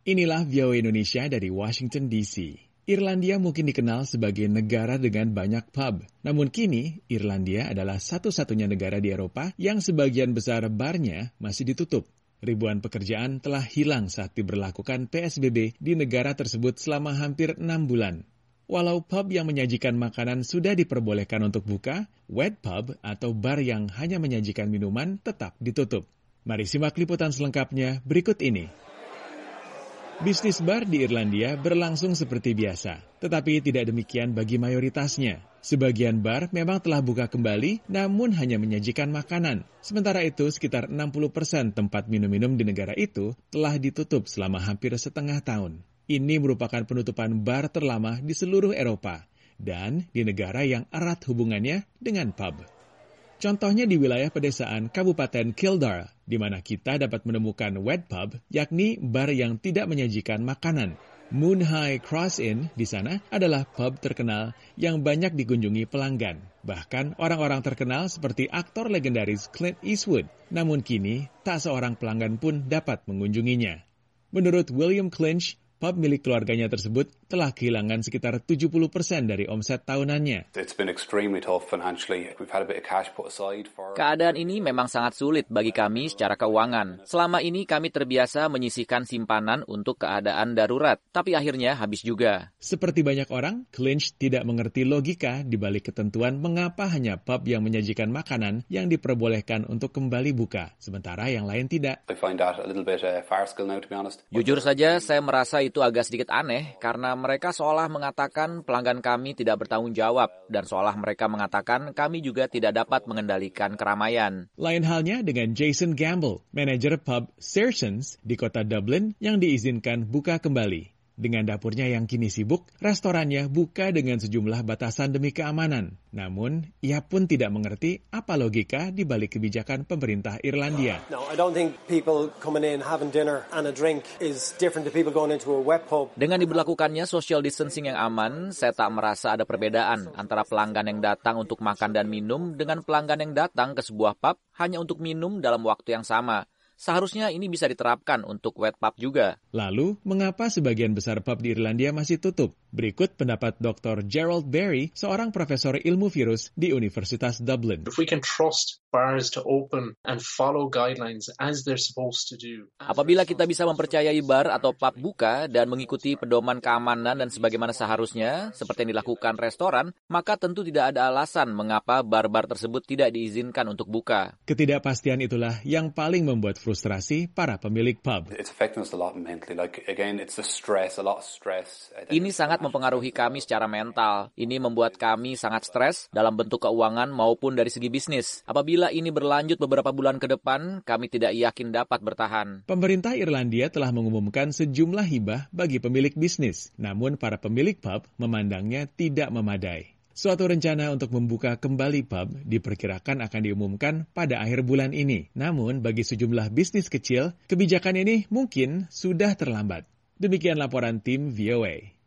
Inilah VOA Indonesia dari Washington DC. Irlandia mungkin dikenal sebagai negara dengan banyak pub. Namun kini, Irlandia adalah satu-satunya negara di Eropa yang sebagian besar barnya masih ditutup. Ribuan pekerjaan telah hilang saat diberlakukan PSBB di negara tersebut selama hampir 6 bulan. Walau pub yang menyajikan makanan sudah diperbolehkan untuk buka, wet pub atau bar yang hanya menyajikan minuman tetap ditutup. Mari simak liputan selengkapnya berikut ini. Bisnis bar di Irlandia berlangsung seperti biasa, tetapi tidak demikian bagi mayoritasnya. Sebagian bar memang telah buka kembali, namun hanya menyajikan makanan. Sementara itu, sekitar 60% tempat minum-minum di negara itu telah ditutup selama hampir setengah tahun. Ini merupakan penutupan bar terlama di seluruh Eropa dan di negara yang erat hubungannya dengan pub. Contohnya di wilayah pedesaan Kabupaten Kildare, di mana kita dapat menemukan wet pub, yakni bar yang tidak menyajikan makanan. Moon High Cross Inn di sana adalah pub terkenal yang banyak dikunjungi pelanggan. Bahkan orang-orang terkenal seperti aktor legendaris Clint Eastwood. Namun kini, tak seorang pelanggan pun dapat mengunjunginya. Menurut William Clinch, pub milik keluarganya tersebut telah kehilangan sekitar 70% dari omset tahunannya. Keadaan ini memang sangat sulit bagi kami secara keuangan. Selama ini kami terbiasa menyisihkan simpanan untuk keadaan darurat, tapi akhirnya habis juga. Seperti banyak orang, Clinch tidak mengerti logika di balik ketentuan mengapa hanya pub yang menyajikan makanan yang diperbolehkan untuk kembali buka, sementara yang lain tidak. Jujur saja, saya merasa itu agak sedikit aneh karena mereka seolah mengatakan pelanggan kami tidak bertanggung jawab dan seolah mereka mengatakan kami juga tidak dapat mengendalikan keramaian. Lain halnya dengan Jason Gamble, manajer pub Sersons di kota Dublin yang diizinkan buka kembali. Dengan dapurnya yang kini sibuk, restorannya buka dengan sejumlah batasan demi keamanan. Namun, ia pun tidak mengerti apa logika di balik kebijakan pemerintah Irlandia. Dengan diberlakukannya social distancing yang aman, saya tak merasa ada perbedaan antara pelanggan yang datang untuk makan dan minum dengan pelanggan yang datang ke sebuah pub hanya untuk minum dalam waktu yang sama. Seharusnya ini bisa diterapkan untuk wet pub juga. Lalu, mengapa sebagian besar pub di Irlandia masih tutup? Berikut pendapat Dr. Gerald Barry, seorang profesor ilmu virus di Universitas Dublin. Apabila kita bisa mempercayai bar atau pub buka dan mengikuti pedoman keamanan dan sebagaimana seharusnya, seperti yang dilakukan restoran, maka tentu tidak ada alasan mengapa bar-bar tersebut tidak diizinkan untuk buka. Ketidakpastian itulah yang paling membuat frustrasi para pemilik pub. Ini sangat mempengaruhi kami secara mental. Ini membuat kami sangat stres dalam bentuk keuangan maupun dari segi bisnis. Apabila ini berlanjut beberapa bulan ke depan, kami tidak yakin dapat bertahan. Pemerintah Irlandia telah mengumumkan sejumlah hibah bagi pemilik bisnis. Namun para pemilik pub memandangnya tidak memadai. Suatu rencana untuk membuka kembali pub diperkirakan akan diumumkan pada akhir bulan ini. Namun bagi sejumlah bisnis kecil, kebijakan ini mungkin sudah terlambat. Demikian laporan tim VOA.